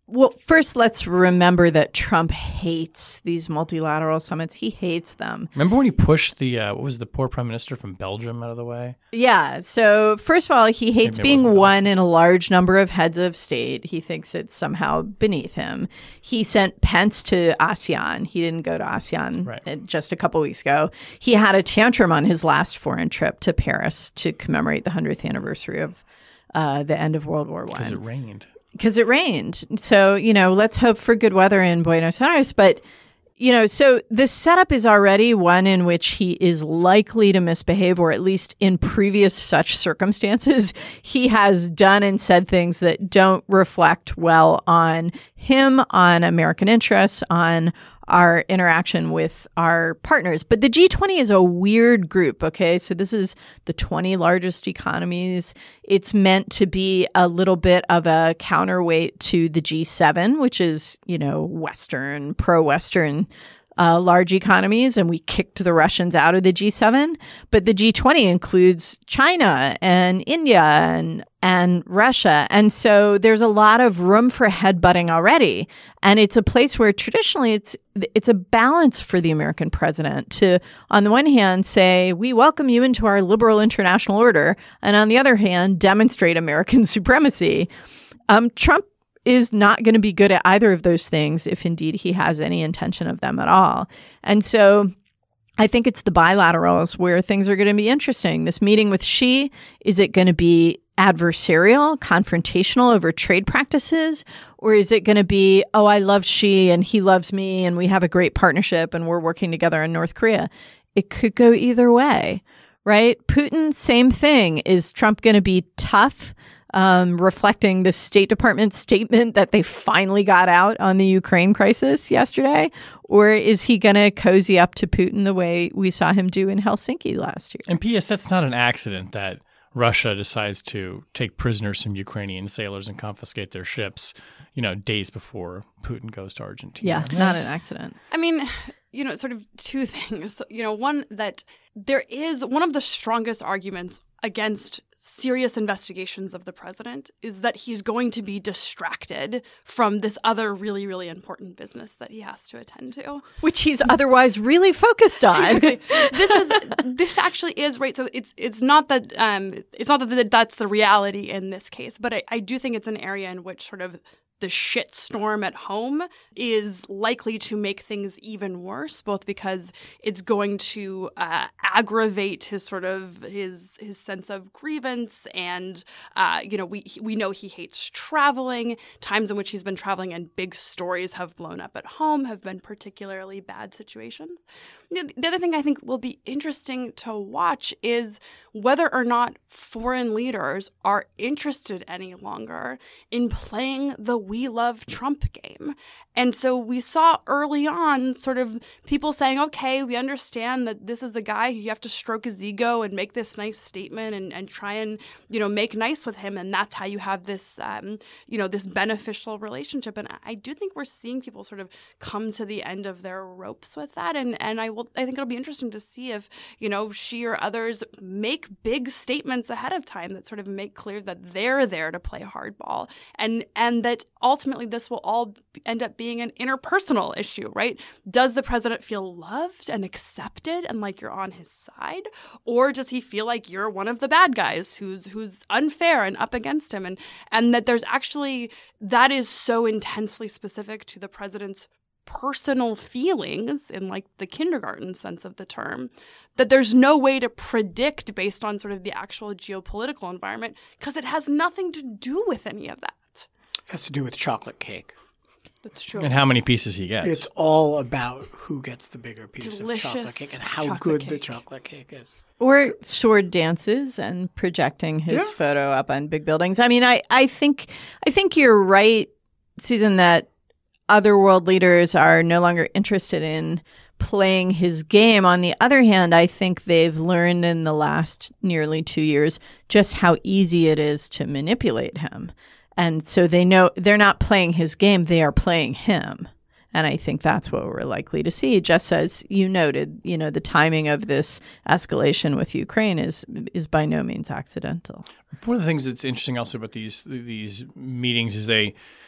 Well, first, let's remember that Trump hates these multilateral summits. He hates them. Remember when he pushed the, uh, what was the poor prime minister from Belgium out of the way? Yeah. So, first of all, he hates Maybe it being wasn't one in a large number of heads of state. He thinks it's somehow beneath him. He sent Pence to ASEAN. He didn't go to ASEAN Right. just a couple weeks ago. He had a tantrum on his last foreign trip to Paris to commemorate the hundredth anniversary of uh, the end of World War One. Because it rained. Because it rained. So, you know, let's hope for good weather in Buenos Aires. But, you know, so the setup is already one in which he is likely to misbehave, or at least in previous such circumstances, he has done and said things that don't reflect well on him, on American interests, on our interaction with our partners. But the G twenty is a weird group, okay? So this is the twenty largest economies. It's meant to be a little bit of a counterweight to the G seven, which is, you know, Western, pro-Western uh, large economies, and we kicked the Russians out of the G seven. But the G twenty includes China and India and and Russia. And so there's a lot of room for headbutting already. And it's a place where traditionally it's it's a balance for the American president to, on the one hand, say, we welcome you into our liberal international order, and on the other hand, demonstrate American supremacy. Um, Trump is not going to be good at either of those things, if indeed he has any intention of them at all. And so I think it's the bilaterals where things are going to be interesting. This meeting with Xi, is it going to be adversarial, confrontational over trade practices? Or is it going to be, oh, I love Xi and he loves me and we have a great partnership and we're working together in North Korea? It could go either way, right? Putin, same thing. Is Trump going to be tough, um, reflecting the State Department statement that they finally got out on the Ukraine crisis yesterday? Or is he going to cozy up to Putin the way we saw him do in Helsinki last year? And P S, that's not an accident that Russia decides to take prisoners from Ukrainian sailors and confiscate their ships, you know, days before Putin goes to Argentina. Yeah, not an accident. I mean, you know, sort of two things. You know, one, that there is one of the strongest arguments against serious investigations of the president is that he's going to be distracted from this other really, really important business that he has to attend to. Which he's otherwise really focused on. Exactly. This is this actually is right. So it's it's not that um it's not that that's the reality in this case, but I, I do think it's an area in which sort of the shitstorm at home is likely to make things even worse, both because it's going to uh, aggravate his sort of his his sense of grievance, and uh, you know we we know he hates traveling. Times in which he's been traveling and big stories have blown up at home have been particularly bad situations. The other thing I think will be interesting to watch is whether or not foreign leaders are interested any longer in playing the "we love Trump" game. And so we saw early on sort of people saying, okay, we understand that this is a guy who you have to stroke his ego and make this nice statement and, and try and, you know, make nice with him. And that's how you have this, um, you know, this beneficial relationship. And I do think we're seeing people sort of come to the end of their ropes with that. And, and I will, I think it'll be interesting to see if, you know, Xi or others make big statements ahead of time that sort of make clear that they're there to play hardball, and, and that ultimately this will all end up being an interpersonal issue, right? Does the president feel loved and accepted and like you're on his side? Or does he feel like you're one of the bad guys who's who's unfair and up against him? And and that there's actually, that is so intensely specific to the president's personal feelings in like the kindergarten sense of the term, that there's no way to predict based on sort of the actual geopolitical environment, because it has nothing to do with any of that. It has to do with chocolate cake. That's true. And how many pieces he gets. It's all about who gets the bigger piece Delicious of chocolate cake and how chocolate good cake. the chocolate cake is. Or sword dances and projecting his Yeah. photo up on big buildings. I mean, I, I think I think you're right, Susan, that other world leaders are no longer interested in playing his game. On the other hand, I think they've learned in the last nearly two years just how easy it is to manipulate him. And so they know they're not playing his game, they are playing him. And I think that's what we're likely to see. Just as you noted, you know, the timing of this escalation with Ukraine is is by no means accidental. One of the things that's interesting also about these these meetings is they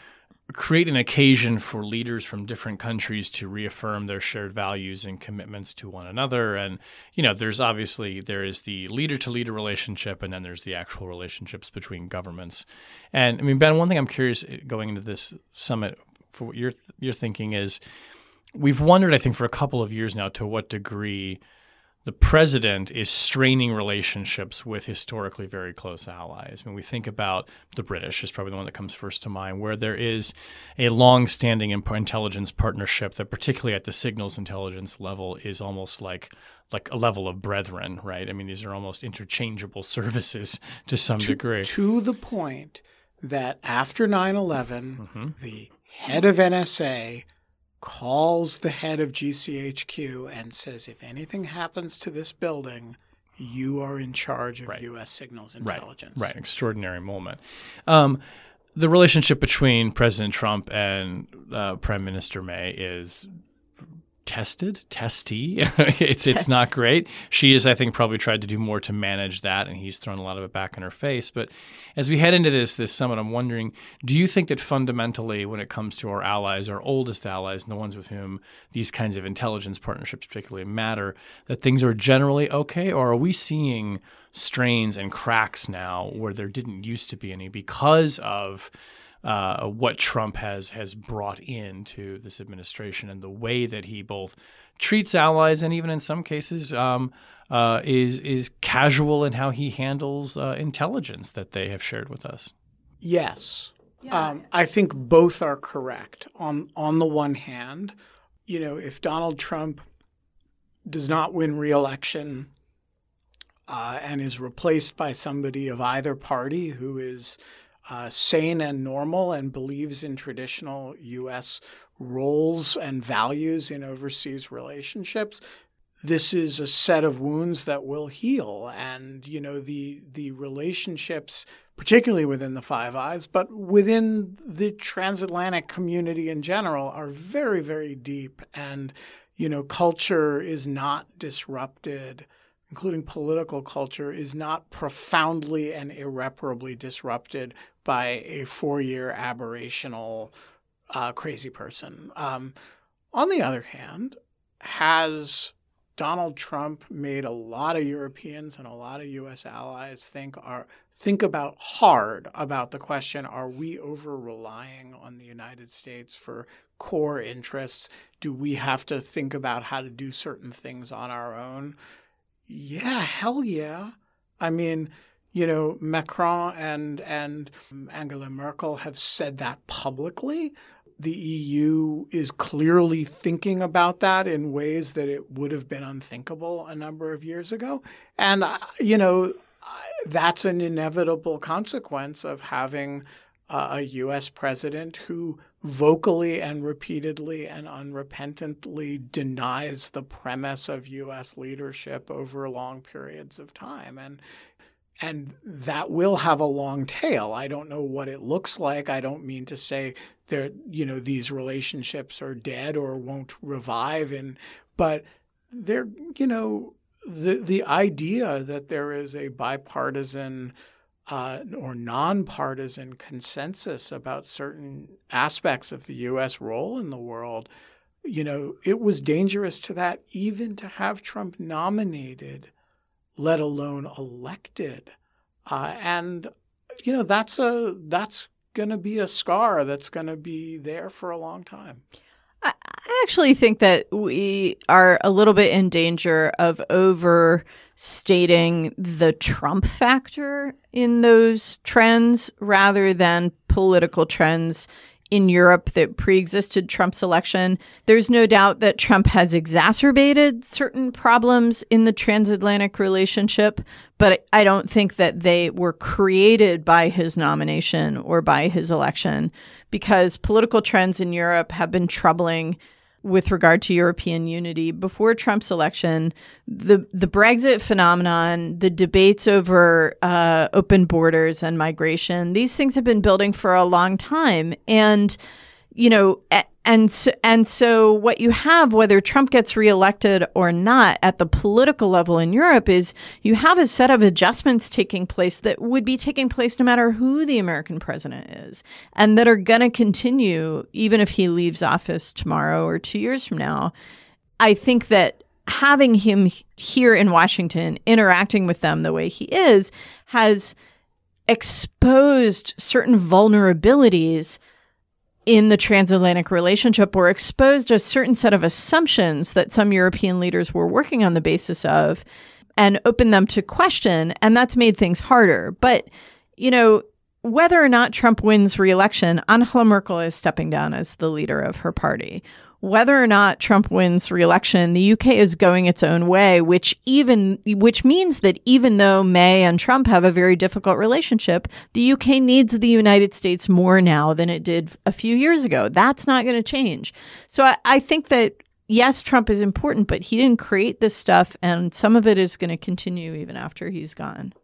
create an occasion for leaders from different countries to reaffirm their shared values and commitments to one another. And, you know, there's obviously, there is the leader-to-leader relationship, and then there's the actual relationships between governments. And, I mean, Ben, one thing I'm curious going into this summit for what you're, you're thinking is, we've wondered, I think, for a couple of years now, to what degree the president is straining relationships with historically very close allies. I mean, we think about the British is probably the one that comes first to mind, where there is a long-standing intelligence partnership that, particularly at the signals intelligence level, is almost like like a level of brethren, right? I mean, these are almost interchangeable services to some to, degree. To the point that after nine eleven, mm-hmm. the head of N S A calls the head of G C H Q and says, if anything happens to this building, you are in charge of right. U S signals intelligence. Right, right. Extraordinary moment. Um, the relationship between President Trump and uh, Prime Minister May is tested, testy. it's it's not great. She has, I think, probably tried to do more to manage that, and he's thrown a lot of it back in her face. But as we head into this this summit, I'm wondering, do you think that fundamentally, when it comes to our allies, our oldest allies, and the ones with whom these kinds of intelligence partnerships particularly matter, that things are generally okay, or are we seeing strains and cracks now where there didn't used to be any because of Uh, what Trump has has brought into this administration and the way that he both treats allies and even in some cases um, uh, is is casual in how he handles uh, intelligence that they have shared with us? Yes. Yeah. Um, I think both are correct. On, on the one hand, you know, if Donald Trump does not win re-election uh, and is replaced by somebody of either party who is Uh, sane and normal and believes in traditional U S roles and values in overseas relationships, this is a set of wounds that will heal. And, you know, the the relationships, particularly within the Five Eyes, but within the transatlantic community in general, are very, very deep. And, you know, culture is not disrupted, including political culture, is not profoundly and irreparably disrupted by a four-year aberrational uh, crazy person. Um, on the other hand, has Donald Trump made a lot of Europeans and a lot of U S allies think are think about hard about the question, are we over-relying on the United States for core interests? Do we have to think about how to do certain things on our own? Yeah, hell yeah. I mean, you know, Macron and and Angela Merkel have said that publicly. The E U is clearly thinking about that in ways that it would have been unthinkable a number of years ago. And, you know, that's an inevitable consequence of having a U S president who vocally and repeatedly and unrepentantly denies the premise of U S leadership over long periods of time. And and that will have a long tail. I don't know what it looks like. I don't mean to say that, you know, these relationships are dead or won't revive. And but they're, you know, the the idea that there is a bipartisan Uh, or nonpartisan consensus about certain aspects of the U S role in the world, you know, it was dangerous to that even to have Trump nominated, let alone elected. Uh, and, you know, that's a that's going to be a scar that's going to be there for a long time. I actually think that we are a little bit in danger of overstating the Trump factor in those trends rather than political trends in Europe that pre-existed Trump's election. There's no doubt that Trump has exacerbated certain problems in the transatlantic relationship, but I don't think that they were created by his nomination or by his election, because political trends in Europe have been troubling with regard to European unity before Trump's election. The the Brexit phenomenon, the debates over uh, open borders and migration, these things have been building for a long time. And, you know, and so, and so what you have, whether Trump gets reelected or not at the political level in Europe, is you have a set of adjustments taking place that would be taking place no matter who the American president is, and that are going to continue even if he leaves office tomorrow or two years from now. I think that having him here in Washington, interacting with them the way he is, has exposed certain vulnerabilities in the transatlantic relationship, or exposed a certain set of assumptions that some European leaders were working on the basis of, and opened them to question. And that's made things harder. But, you know, whether or not Trump wins re-election, Angela Merkel is stepping down as the leader of her party. Whether or not Trump wins re-election, the U K is going its own way, which even which means that even though May and Trump have a very difficult relationship, the U K needs the United States more now than it did a few years ago. That's not going to change. So I, I think that, yes, Trump is important, but he didn't create this stuff, and some of it is going to continue even after he's gone.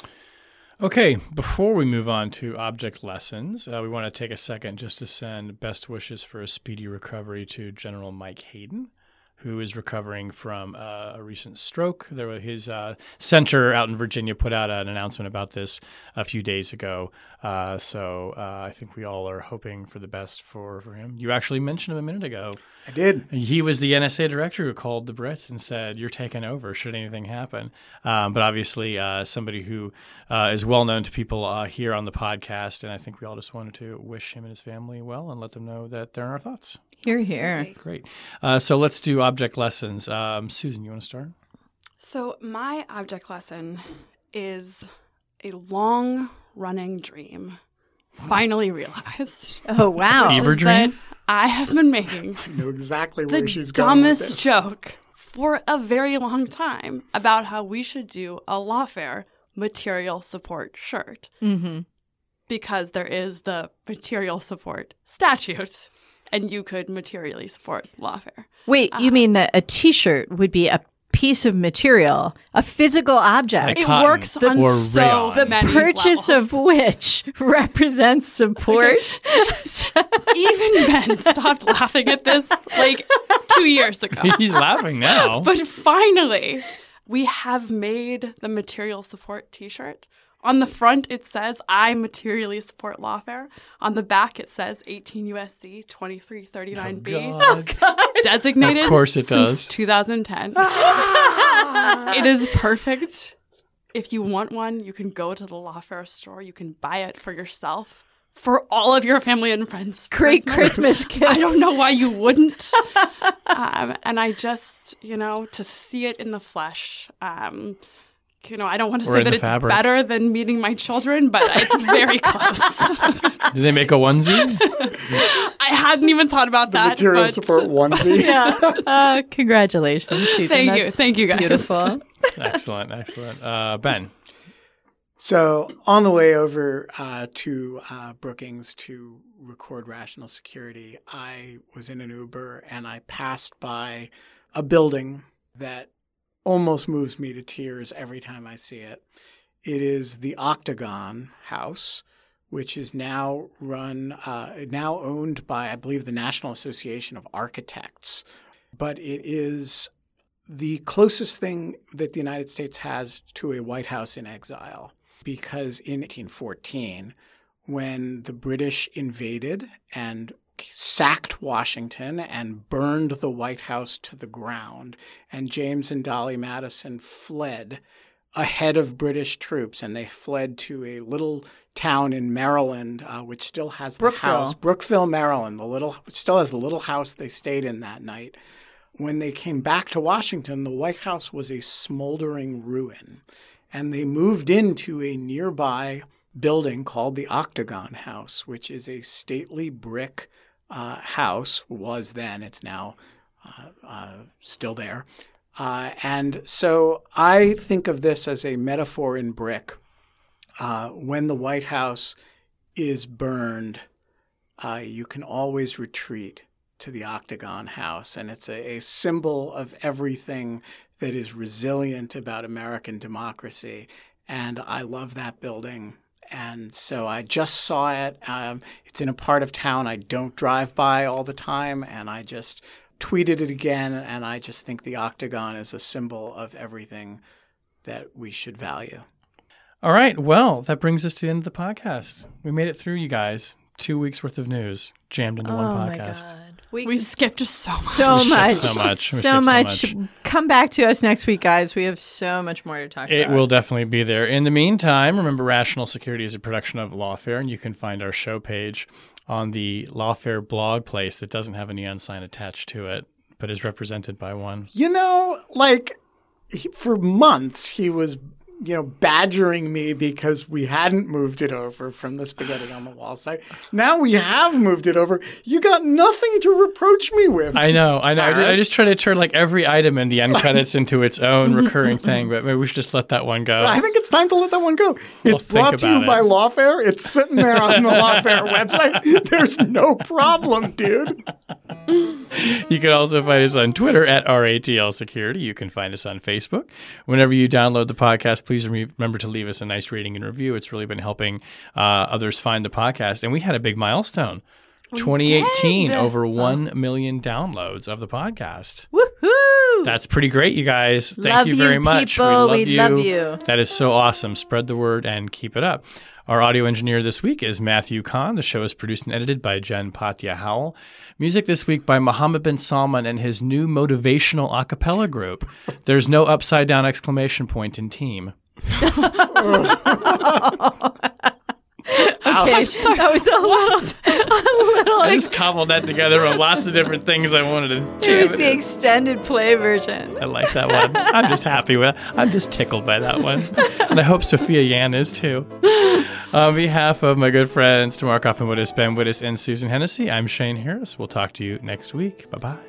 Okay, before we move on to object lessons, uh, we want to take a second just to send best wishes for a speedy recovery to General Mike Hayden, who is recovering from uh, a recent stroke. There was his uh, center out in Virginia put out an announcement about this a few days ago. Uh, so uh, I think we all are hoping for the best for, for him. You actually mentioned him a minute ago. I did. He was the N S A director who called the Brits and said, "You're taking over should anything happen." Um, but obviously uh, somebody who uh, is well known to people uh, here on the podcast. And I think we all just wanted to wish him and his family well and let them know that they're in our thoughts. Here, here. Great. Uh, so let's do object lessons. Um, Susan, you want to start? So my object lesson is a long-running dream finally realized. Oh, wow. Fever Is dream? that I have been making I know exactly the where she's going with dumbest this. joke for a very long time about how we should do a lawfare material support shirt. Mm-hmm. Because there is the material support statute, and you could materially support lawfare. Wait, you mean that a T-shirt would be a piece of material, a physical object, Like It cotton works on or so rayon. the many purchase levels. of which represents support? Even Ben stopped laughing at this like two years ago. He's laughing now. But finally, we have made the material support T-shirt. On the front, it says, "I materially support lawfare." On the back, it says eighteen U S C twenty-three thirty-nine B. Oh, God. Designated Of course it since does. two thousand ten. It is perfect. If you want one, you can go to the lawfare store. You can buy it for yourself, for all of your family and friends. for Great Christmas gifts. I don't know why you wouldn't. um, and I just, you know, to see it in the flesh, um, you know, I don't want to Or say in that the it's fabric. better than meeting my children, but it's very close. Did they make a onesie? I hadn't even thought about The that. material but support onesie. Yeah. Uh, congratulations, Susan. Thank you. That's Thank you, guys. Beautiful. Excellent, excellent. Uh, Ben. So on the way over uh, to uh, Brookings to record Rational Security, I was in an Uber and I passed by a building that almost moves me to tears every time I see it. It is the Octagon House, which is now run, uh, now owned by, I believe, the National Association of Architects. But it is the closest thing that the United States has to a White House in exile. Because in eighteen fourteen, when the British invaded and sacked Washington and burned the White House to the ground, and James and Dolly Madison fled ahead of British troops, and they fled to a little town in Maryland, uh, which still has the Brookville. house. Brookville, Maryland, the little still has the little house they stayed in that night. When they came back to Washington, the White House was a smoldering ruin, and they moved into a nearby building called the Octagon House, which is a stately brick uh, house, was then, it's now uh, uh, still there. Uh, and so I think of this as a metaphor in brick. Uh, when the White House is burned, uh, you can always retreat to the Octagon House. And it's a, a symbol of everything that is resilient about American democracy. And I love that building. and so I just saw it. Um, it's in a part of town I don't drive by all the time, and I just tweeted it again, and I just think the octagon is a symbol of everything that we should value. All right. Well, that brings us to the end of the podcast. We made it through, you guys. Two weeks worth of news jammed into oh one my podcast. God. We, we skipped so much. So We skipped much. So much. We So skipped much. So much. Come back to us next week, guys. We have so much more to talk It about. will definitely be there. In the meantime, remember Rational Security is a production of Lawfare, and you can find our show page on the Lawfare blog place that doesn't have a neon sign attached to it, but is represented by one. You know, like he, for months he was, you know, badgering me because we hadn't moved it over from the Spaghetti on the Wall site. Now we have moved it over. You got nothing to reproach me with. I know, I know. I, Paris. I just try to turn like every item in the end credits into its own recurring thing, but maybe we should just let that one go. I think it's time to let that one go. We'll It's think brought to you about by it. Lawfare. It's sitting there on the Lawfare website. There's no problem, dude. You can also find us on Twitter at R A T L Security. You can find us on Facebook. Whenever you download the podcast, please re- remember to leave us a nice rating and review. It's really been helping uh, others find the podcast. And we had a big milestone. twenty eighteen, did. over one million downloads of the podcast. Woohoo! That's pretty great, you guys. Thank Love you you, very much. people. We love We you. love you. That is so awesome. Spread the word and keep it up. Our audio engineer this week is Matthew Kahn. The show is produced and edited by Jen Patya Howell. Music this week by Mohammed bin Salman and his new motivational a cappella group. There's no upside down exclamation point in team. Okay, that was a little, a little I just cobbled that together from lots of different things I wanted to it jam was it the in. extended play version. I like that one. I'm just happy with it. I'm just tickled by that one. And I hope Sophia Yan is too. On behalf of my good friends Tamar Kaufman-Wittes, Ben Wittes, and Susan Hennessy, I'm Shane Harris. We'll talk to you next week. Bye-bye.